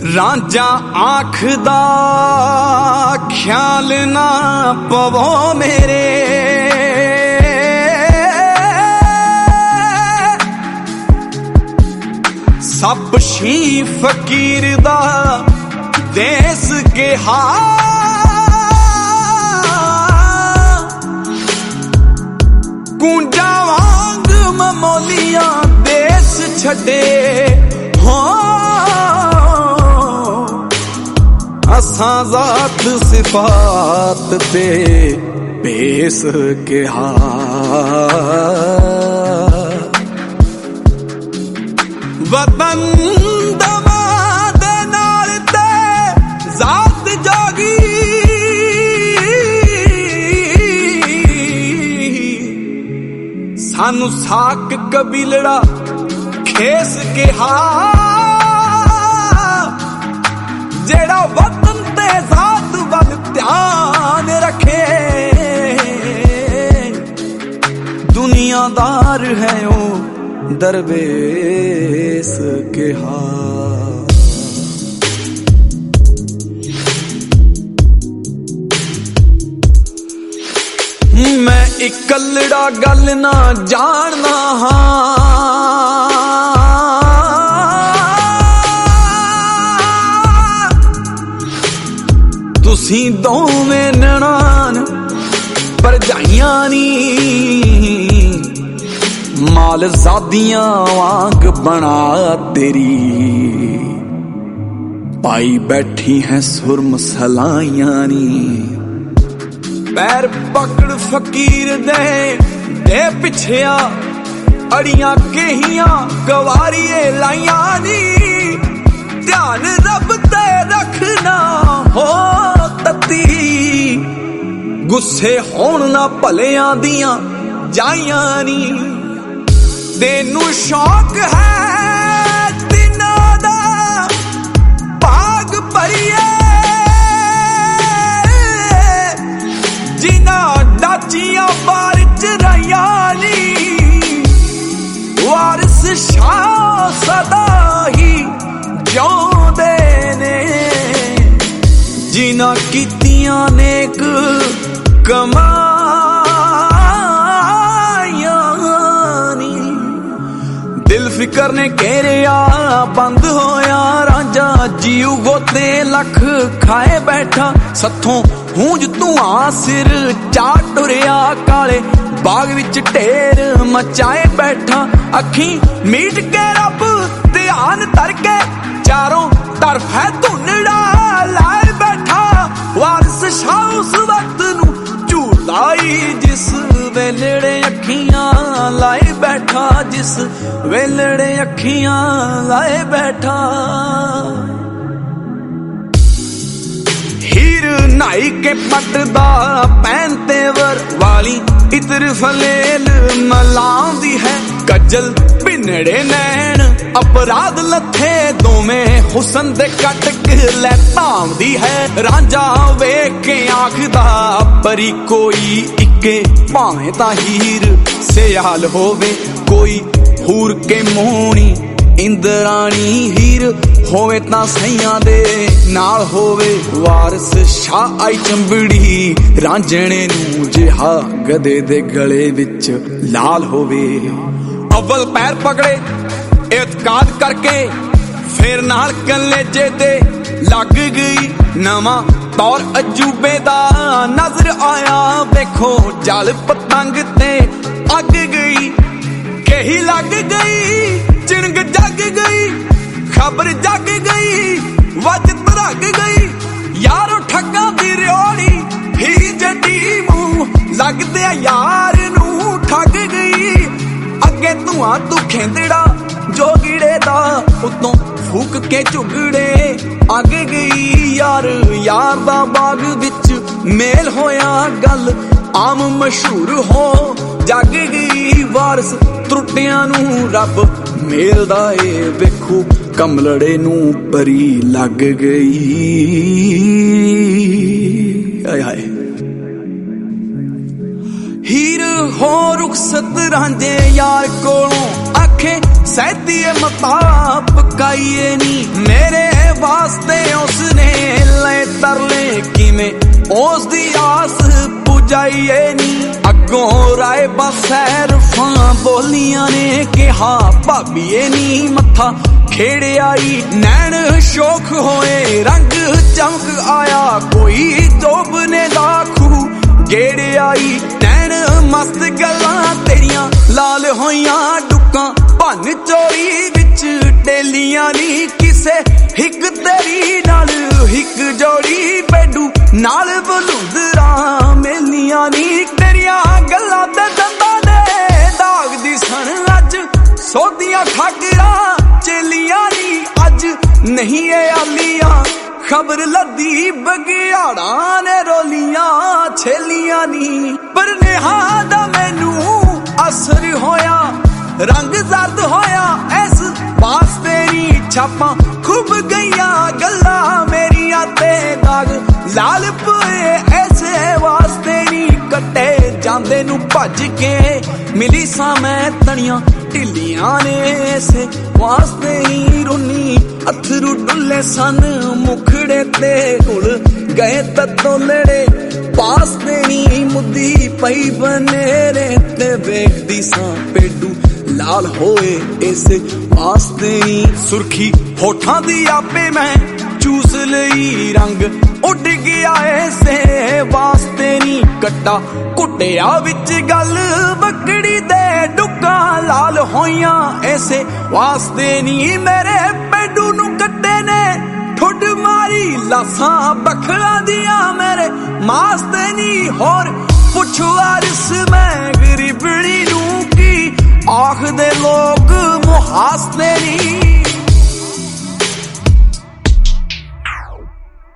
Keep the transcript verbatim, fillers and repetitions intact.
रांझा आखदा ख्याल ना पवो मेरे, सब शी फकीर दा देस के हा कुंजा वांग ममोलिया देस छड़े हो असां ज़ात सिफात ते पेस के हा वतन दमा दे नाल ते ज़ात जागी सानू साक कबीलड़ा खेस के हा जेड़ा वतन ते ज़ात वल ध्यान रखे दुनियादार है ओ दरवेश के हा। मैं इकल्लड़ा गल ना जानना हाँ तुसी दोवें ननान भरजाइयां नी माल ज़ादियां वांग बना तेरी पाई बैठी हैं सुरम सलाइयां नी पैर पकड़ फकीर दे दे पिछया अड़ियां केहियां गवारिये लाइयां नी ध्यान रब ते रखना हो तती गुस्से होण ना भलेयां दियां जाइयां नी तेनू शौक है दिनां दा भाग भरिए जिन्हां डाचियां बार चराइयां नी वारिस शाह सदा ही जिउंदे ने जिन्हां कीतियां नेक कमा फिकर ने घेरिया बंद होया रांझा जीव गोते लख खाए बैठा सथों हूंज धुआं सिर चा टुरिया काले बाग विच ढेर मचाए बैठा अखी मीट के रब ध्यान तरके चारों तरफ है धुंधड़ा लाए बैठा वारिस शाह उस वक्त नू झूलाई जिस वेलड़े अखियां लाए बैठा जिस वेलड़े अखियां लाए बैठा हीर नाई के पटदा पैन तेवर वाली इतर फलेल मलांदी है कजल पिनड़े नैन अपराध लथे दोवें हुसन दे कट लै धामदी है रांझा वेख के आखदा परी कोई इके भावें तां हीर सियाल होवे कोई हूर के मोहनी इंद्राणी हीर होवे तां सैयां दे नाल होवे वारिस शाह आई चंबड़ी रांझणे नू जिहा गधे दे गले विच लाल होवे अव्वल पैर पकड़े एतकाद करके फिर नाल कलेजे दे लग गई नवां तौर अजूबे दा नजर आया देखो जल पतंग ते अग गई कही लग गई चिणग जग गई खबर जग गई वज तरग गई यारो ठग्गा दी रियोड़ी ही जड़ी मुंह लगदे यार नू ठग गई अगे धुआं तू खेंदड़ा जोगिड़े दा उतों फूक के झुगड़े अग गई यार यार दा बाग विच मेल होया गल आम मशहूर हो जग गई वारिस त्रुटियां नू रब मेलदा ए वेखो कमलड़े नू परी लग गई आय हाय हीर हो रुखसत रांझे यार कोलों औखे सहतीए मता पकाइए नी मेरे वास्ते उसने ले तरले किमें उस दी आस पुजाइए नी अगों राय बसैरफा बोलियां ने कहा भाबीए नी मथा खेड़े आई नैन शोक होए रंग चमक आया कोई जोबने लाखू गेड़े आई नैन मस्त गल्लां तेरियां लाल होइयां डुक्कां भन चोरी विच डेलियां नी किसे हिक तेरी नाल हिक जोड़ी बैडू नाल बलूंदरा मेलियां नी तेरियां गल्लां ते दंदां ने दाग दी सन अज सोदियां खाकरा चेलियां नी अज नहीं ए आलियां खबर लदी बगियाड़ा ने रोलियां छेलियां नी पर नेहा दा मैनू असर होया रंग जर्द होया ऐस वास्ते नी छापां खूब गईयां गल्लां मेरियां ते दाग लाल पुए ऐसे वास्ते नी कट्टे जांदे नू भज के मिली सा मैं तनियां ढिलियां ने ऐसे वास्ते ही रोनी अथरू डुले सन मुखड़े ते गुल गए ततोलड़े पास तेरी मुद्दी पई बनेरे ते वेखदी सा पेडू लाल होए इस वास्ते ही सुर्खी होठां दी आपे मैं चूस लई रंग उड़ गया ऐसे वास्ते नी कट्टा कुटिया विच गल बकड़ी दे डुक्का लाल होइयां ऐसे वास्ते नी मेरे पेडू नू कट्टे ने ठुड मारी लासां बखड़ा दिया मेरे मास्ते नी होर पुछो अरस मैं गरीबड़ी नू की आख दे लोग मुहासते नी